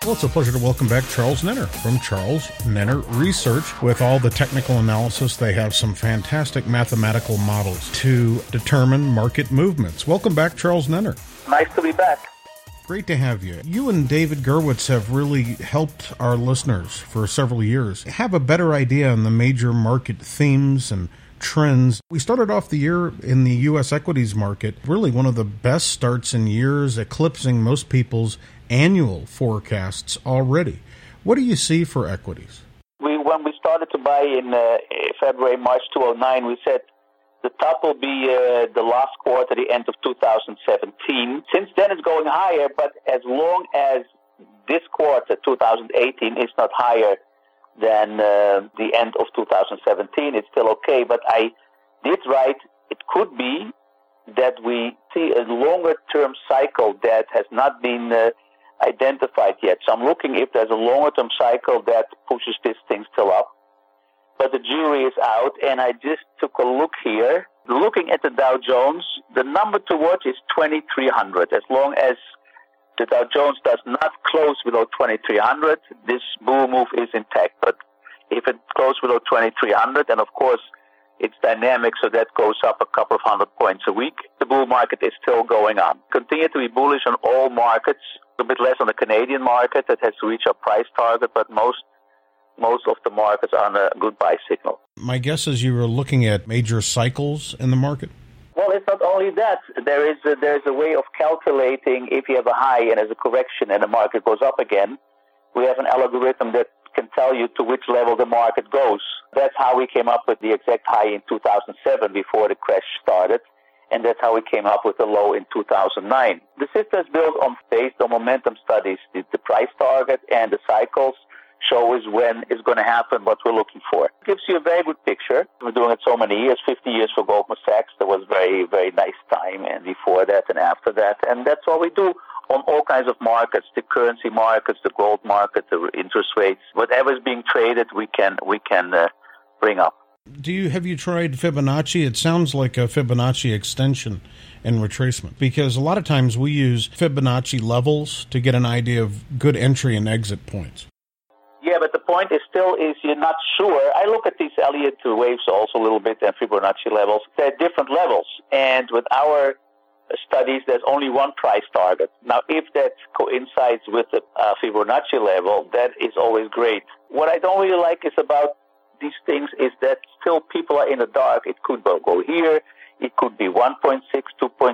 Well, it's a pleasure to welcome back Charles Nenner from Charles Nenner Research. With all the technical analysis, they have some fantastic mathematical models to determine market movements. Welcome back, Charles Nenner. Nice to be back. Great to have you. You and David Gerwitz have really helped our listeners for several years have a better idea on the major market themes and trends. We started off the year in the U.S. equities market, really one of the best starts in years, eclipsing most people's annual forecasts already. What do you see for equities? When we started to buy in February, March 2009, we said the top will be the last quarter, the end of 2017. Since then, it's going higher, but as long as this quarter, 2018, is not higher than the end of 2017, it's still okay. But I did write, it could be that we see a longer-term cycle that has not been identified yet. So I'm looking if there's a longer-term cycle that pushes this thing still up. But the jury is out, and I just took a look here. Looking at the Dow Jones, the number to watch is 2,300. As long as the Dow Jones does not close below 2,300, this bull move is intact. But if it closes below 2,300, and of course it's dynamic, so that goes up a couple of 100 points a week, the bull market is still going on. Continue to be bullish on all markets, a bit less on the Canadian market that has to reach a price target, but most of the markets are on a good buy signal. My guess is you were looking at major cycles in the market? Well, it's not only that. There is a way of calculating if you have a high and there's a correction and the market goes up again. We have an algorithm that can tell you to which level the market goes. That's how we came up with the exact high in 2007 before the crash started. And that's how we came up with the low in 2009. The system is built based on momentum studies. The price target and the cycles show us when it's going to happen, what we're looking for. It gives you a very good picture. We're doing it so many years, 50 years for Goldman Sachs. There was very, very nice time, and before that and after that. And that's what we do on all kinds of markets, the currency markets, the gold market, the interest rates. Whatever is being traded, we can bring up. Have you tried Fibonacci? It sounds like a Fibonacci extension and retracement, because a lot of times we use Fibonacci levels to get an idea of good entry and exit points. Yeah, but the point is you're not sure. I look at these Elliott waves also a little bit and Fibonacci levels. They're different levels. And with our studies, there's only one price target. Now, if that coincides with the Fibonacci level, that is always great. What I don't really like is about these things is that still people are in the dark. It could go here. It could be 1.6, 2.6,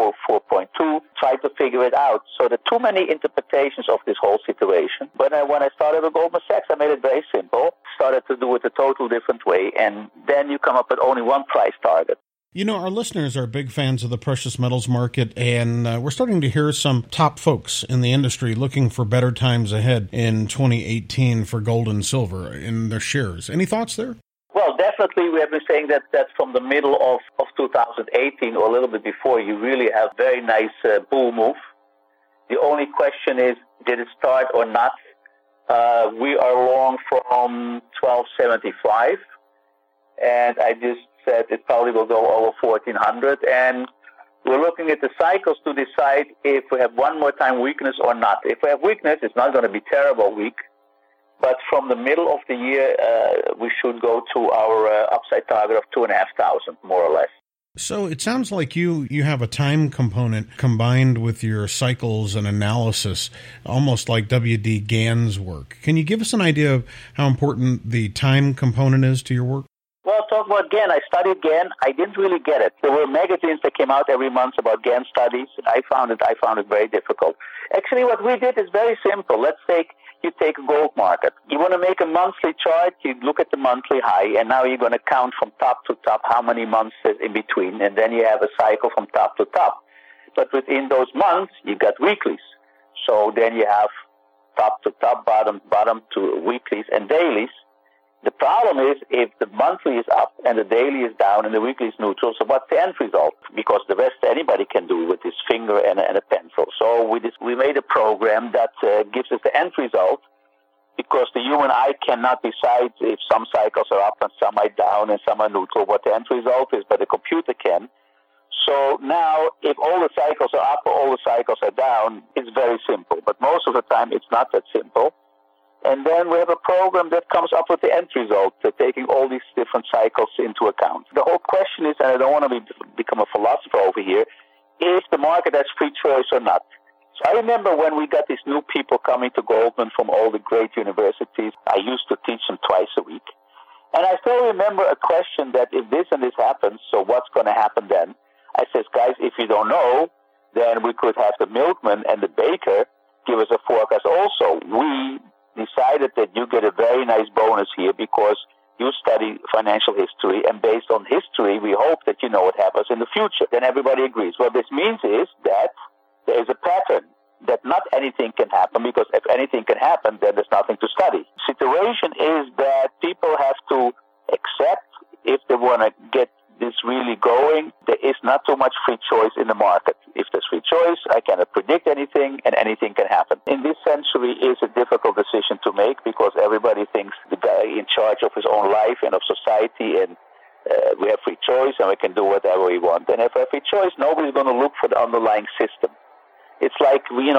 4.2. Try to figure it out. So there are too many interpretations of this whole situation. But when I started with Goldman Sachs, I made it very simple. Started to do it a total different way. And then you come up with only one price target. You know, our listeners are big fans of the precious metals market, and we're starting to hear some top folks in the industry looking for better times ahead in 2018 for gold and silver in their shares. Any thoughts there? Well, definitely we have been saying that from the middle of 2018 or a little bit before, you really have very nice bull move. The only question is, did it start or not? We are long from 1275, and I just said it probably will go over 1400, and we're looking at the cycles to decide if we have one more time weakness or not. If we have weakness, it's not going to be terrible weak, but from the middle of the year, we should go to our upside target of 2,500, more or less. So it sounds like you have a time component combined with your cycles and analysis, almost like W.D. Gann's work. Can you give us an idea of how important the time component is to your work? Well, talk about Gann. I studied Gann. I didn't really get it. There were magazines that came out every month about Gann studies. I found it very difficult. Actually, what we did is very simple. You take a gold market. You want to make a monthly chart, you look at the monthly high, and now you're going to count from top to top how many months is in between, and then you have a cycle from top to top. But within those months, you got weeklies. So then you have top to top, bottom to weeklies and dailies. The problem is if the monthly is up and the daily is down and the weekly is neutral, so what's the end result? Because the rest anybody can do with his finger and a pencil. So we made a program that gives us the end result, because the human eye cannot decide if some cycles are up and some are down and some are neutral, what the end result is, but the computer can. So now, if all the cycles are up or all the cycles are down, it's very simple. But most of the time, it's not that simple. And then we have a program that comes up with the end result, taking all these different cycles into account. The whole question is, and I don't want to become a philosopher over here, is the market has free choice or not? So I remember when we got these new people coming to Goldman from all the great universities, I used to teach them twice a week. And I still remember a question that if this and this happens, so what's going to happen then? I says, guys, if you don't know, then we could have the milkman and the baker give us a forecast also. We decided that you get a very nice bonus here because you study financial history, and based on history, we hope that you know what happens in the future. Then everybody agrees. What this means is that there is a pattern, that not anything can happen, because if anything can happen, then there's nothing to study. The situation is that people have to accept, if they want to get this really going, there is not too much free choice in the market. If there's free choice, I cannot predict anything, and anything can happen. In this century, it's a difficult decision to make because everybody thinks the guy in charge of his own life and of society, and we have free choice and we can do whatever we want. And if we have free choice, nobody's going to look for the underlying system. It's like, when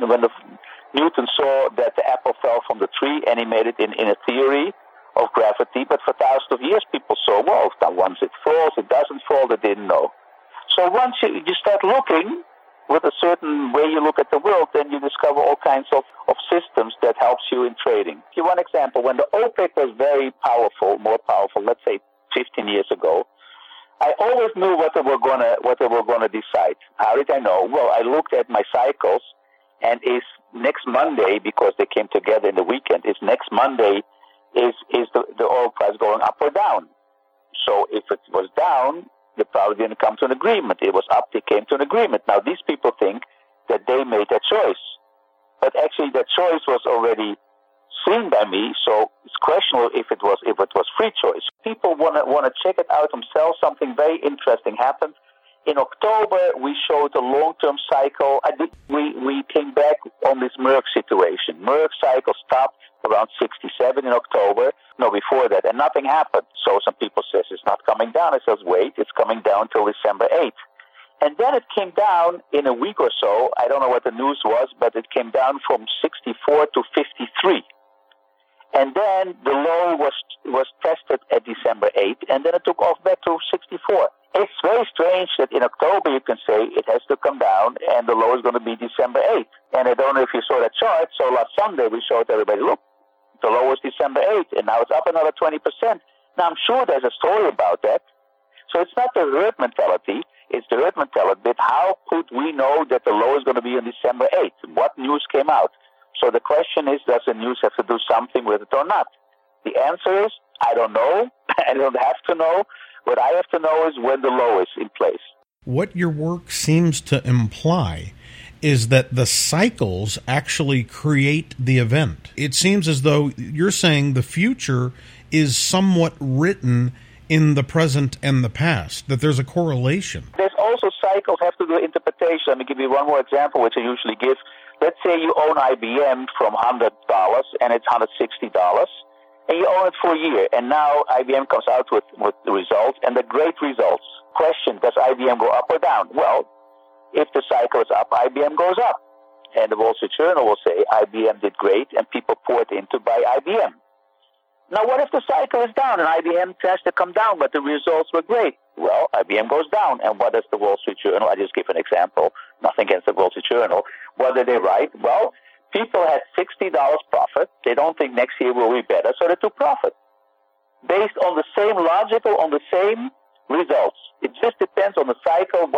Newton saw that the apple fell from the tree, and he made it in a theory of gravity, but for thousands of years people saw, well, once it falls, it doesn't fall, they didn't know. So once you start looking with a certain way you look at the world, then you discover all kinds of systems that helps you in trading. Give one example. When the OPEC was very powerful, more powerful, let's say 15 years ago, I always knew what they were gonna decide. How did I know? Well, I looked at my cycles, and is next Monday, because they came together in the weekend, is next Monday is the oil price going up or down? So if it was down, they probably didn't come to an agreement. It was up, they came to an agreement. Now these people think that they made that choice, but actually that choice was already seen by me, so it's questionable if it was free choice. People want to check it out themselves. Something very interesting happened. In October, we showed a long-term cycle. We came back on this Merck situation. Merck cycle stopped around 67 in October. No, before that, and nothing happened. So some people says it's not coming down. I says, wait, it's coming down till December 8th. And then it came down in a week or so. I don't know what the news was, but it came down from 64 to 53. And then the low was tested at December 8th, and then it took off back to 64. It's very strange that in October you can say it has to come down, and the low is going to be December 8th. And I don't know if you saw that chart, so last Sunday we showed everybody, look, the low was December 8th, and now it's up another 20%. Now I'm sure there's a story about that. So it's not the herd mentality, it's the herd mentality. But how could we know that the low is going to be on December 8th? What news came out? So the question is, does the news have to do something with it or not? The answer is, I don't know. I don't have to know. What I have to know is when the low is in place. What your work seems to imply is that the cycles actually create the event. It seems as though you're saying the future is somewhat written in the present and the past, that there's a correlation. There's also cycles have to do with interpretation. Let me give you one more example, which I usually give. Let's say you own IBM from $100 and it's $160, and you own it for a year, and now IBM comes out with the results, and they're great results. Question, does IBM go up or down? Well, if the cycle is up, IBM goes up. And the Wall Street Journal will say IBM did great, and people poured in to buy IBM. Now, what if the cycle is down, and IBM tends to come down, but the results were great? Well, IBM goes down. And what does the Wall Street Journal, I just give an example, nothing against the Wall Street Journal, what did they write? Well, people had $60 profit. They don't think next year will be better, so they took profit. Based on the same logical, on the same results. It just depends on the cycle,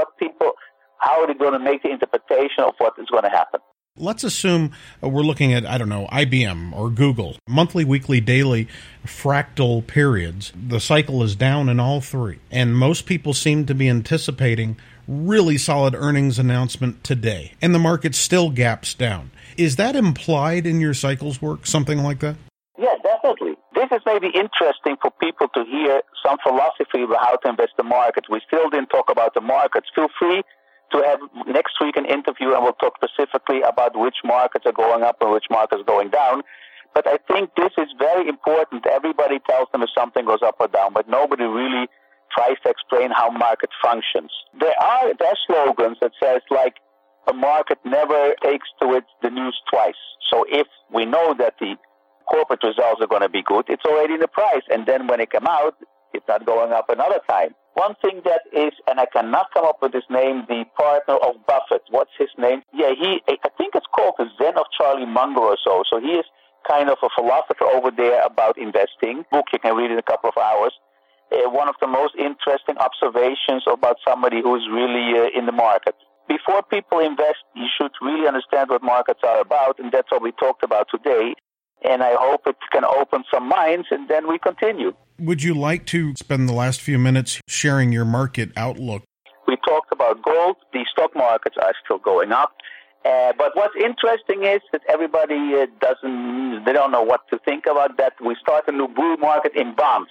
how they're going to make the interpretation of what is going to happen. Let's assume we're looking at, IBM or Google, monthly, weekly, daily, fractal periods. The cycle is down in all three. And most people seem to be anticipating really solid earnings announcement today. And the market still gaps down. Is that implied in your cycles work, something like that? Yeah, definitely. This is maybe interesting for people to hear some philosophy about how to invest the market. We still didn't talk about the markets. Feel free to have next week an interview, and we'll talk specifically about which markets are going up and which markets are going down. But I think this is very important. Everybody tells them if something goes up or down, but nobody really tries to explain how market functions. There are slogans that says like, a market never takes to it the news twice. So if we know that the corporate results are going to be good, it's already in the price. And then when it come out, it's not going up another time. One thing that is, and I cannot come up with his name, the partner of Buffett. What's his name? Yeah, I think it's called The Zen of Charlie Munger or so. So he is kind of a philosopher over there about investing. Book you can read in a couple of hours. One of the most interesting observations about somebody who is really in the market. Before people invest, you should really understand what markets are about, and that's what we talked about today. And I hope it can open some minds, and then we continue. Would you like to spend the last few minutes sharing your market outlook? We talked about gold. The stock markets are still going up. But what's interesting is that everybody they don't know what to think about that. We start a new bull market in bonds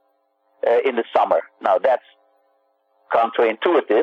in the summer. Now, that's counterintuitive,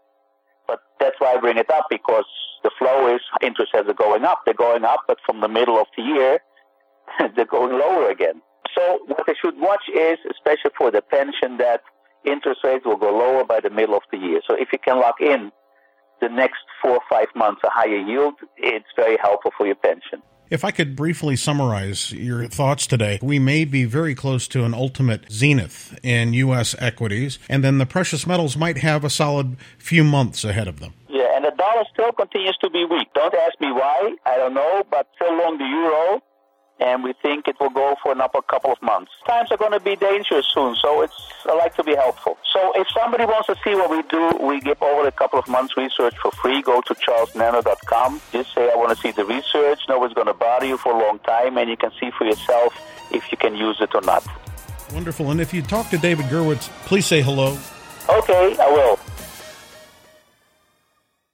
but that's why I bring it up, because the flow is interest rates are going up. They're going up, but from the middle of the year, they're going lower again. So what they should watch is, especially for the pension, that interest rates will go lower by the middle of the year. So if you can lock in the next 4 or 5 months a higher yield, it's very helpful for your pension. If I could briefly summarize your thoughts today, we may be very close to an ultimate zenith in U.S. equities, and then the precious metals might have a solid few months ahead of them. Yeah, and the dollar still continues to be weak. Don't ask me why, I don't know, but still long the euro, and we think it will go for another couple of months. Times are going to be dangerous soon, so I like to be helpful. So if somebody wants to see what we do, we give over a couple of months research for free. Go to charlesnano.com. Just say, I want to see the research. Nobody's going to bother you for a long time, and you can see for yourself if you can use it or not. Wonderful. And if you talk to David Gerwitz, please say hello. Okay, I will.